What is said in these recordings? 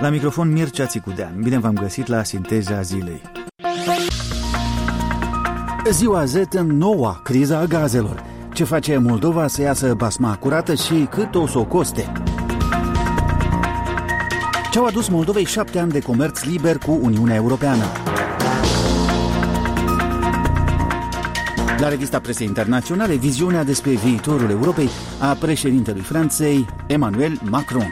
La microfon Mircea Țicudean. Bine v-am găsit la Sinteza Zilei. Ziua Z în noua criza a gazelor. Ce face Moldova să iasă basma curată și cât o să o coste? Ce-au adus Moldovei 7 ani de comerț liber cu Uniunea Europeană? La revista presei internaționale, viziunea despre viitorul Europei a președintelui Franței, Emmanuel Macron.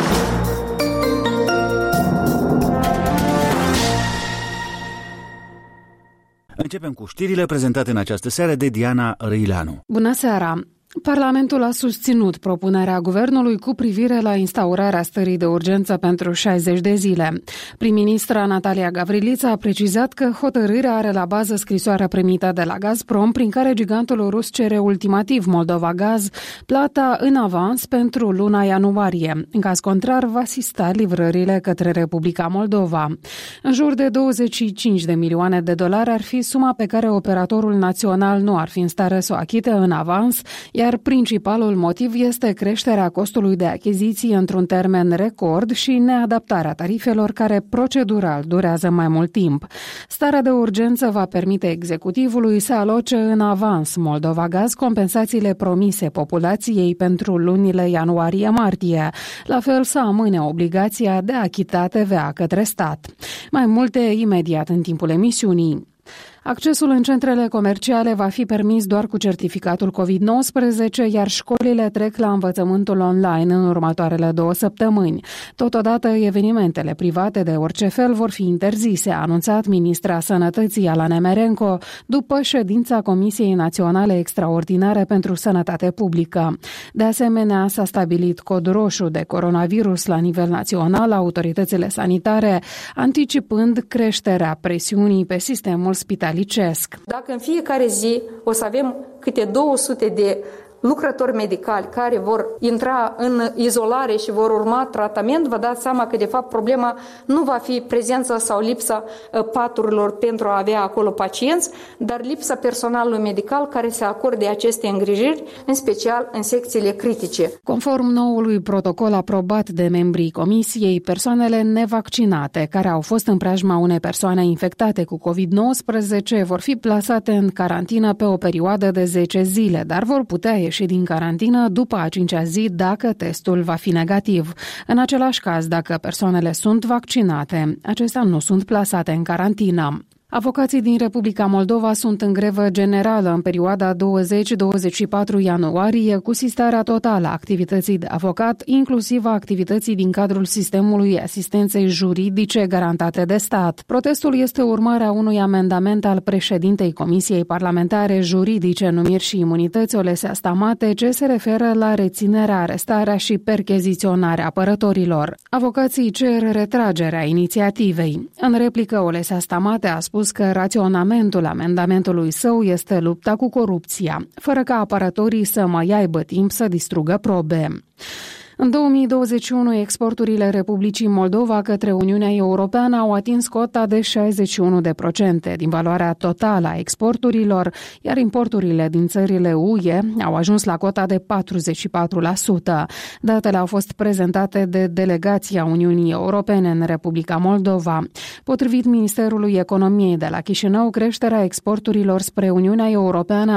Începem cu știrile prezentate în această seară de Diana Răileanu. Bună seara! Parlamentul a susținut propunerea guvernului cu privire la instaurarea stării de urgență pentru 60 de zile. Prim-ministra Natalia Gavrilița a precizat că hotărârea are la bază scrisoarea primită de la Gazprom, prin care gigantul rus cere ultimativ Moldova Gaz plata în avans pentru luna ianuarie. În caz contrar, va asista livrările către Republica Moldova. În jur de 25 de milioane de dolari ar fi suma pe care operatorul național nu ar fi în stare să o achite în avans, iar principalul motiv este creșterea costului de achiziție într-un termen record și neadaptarea tarifelor care procedural durează mai mult timp. Starea de urgență va permite executivului să aloce în avans Moldova Gaz compensațiile promise populației pentru lunile ianuarie-martie, la fel să amâne obligația de a achita TVA către stat. Mai multe imediat în timpul emisiunii. Accesul în centrele comerciale va fi permis doar cu certificatul COVID-19, iar școlile trec la învățământul online în următoarele 2 săptămâni. Totodată, evenimentele private de orice fel vor fi interzise, a anunțat ministra Sănătății Ala Nemerenko după ședința Comisiei Naționale Extraordinare pentru Sănătate Publică. De asemenea, s-a stabilit cod roșu de coronavirus la nivel național, autoritățile sanitare anticipând creșterea presiunii pe sistemul spitalicesc. Dacă în fiecare zi o să avem câte 200 de lucrători medicali care vor intra în izolare și vor urma tratament, vă dați seama că de fapt problema nu va fi prezența sau lipsa paturilor pentru a avea acolo pacienți, dar lipsa personalului medical care se acorde aceste îngrijiri, în special în secțiile critice. Conform noului protocol aprobat de membrii Comisiei, persoanele nevaccinate care au fost în preajma unei persoane infectate cu COVID-19 vor fi plasate în carantină pe o perioadă de 10 zile, dar vor putea ieși din carantină după a 5-a zi dacă testul va fi negativ. În același caz, dacă persoanele sunt vaccinate, acestea nu sunt plasate în carantină. Avocații din Republica Moldova sunt în grevă generală în perioada 20-24 ianuarie cu sistarea totală a activității de avocat, inclusiv a activității din cadrul sistemului asistenței juridice garantate de stat. Protestul este urmarea unui amendament al președintei Comisiei Parlamentare Juridice, Numiri și Imunități, Olesea Stamate, ce se referă la reținerea, arestarea și percheziționarea apărătorilor. Avocații cer retragerea inițiativei. În replică, Olesea Stamate a spus că raționamentul amendamentului său este lupta cu corupția, fără ca apărătorii să mai aibă timp să distrugă probe. În 2021, exporturile Republicii Moldova către Uniunea Europeană au atins cota de 61% din valoarea totală a exporturilor, iar importurile din țările UE au ajuns la cota de 44%. Datele au fost prezentate de delegația Uniunii Europene în Republica Moldova. Potrivit Ministerului Economiei de la Chișinău, creșterea exporturilor spre Uniunea Europeană